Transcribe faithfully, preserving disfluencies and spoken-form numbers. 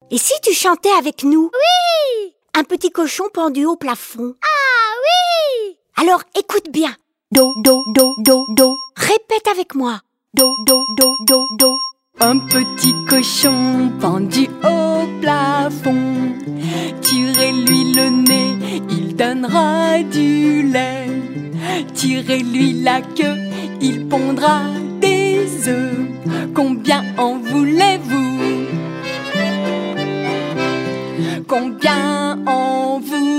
Et si tu chantais avec nous? Oui! Un petit cochon pendu au plafond. Ah oui! Alors écoute bien. Do, do, do, do, do. Répète avec moi. Do, do, do, do, do. Un petit cochon pendu au plafond. Tirez-lui le nez, il donnera du lait. Tirez-lui la queue, il pondra des œufs. Combien en voulez-vous? Combien en voulez-vous?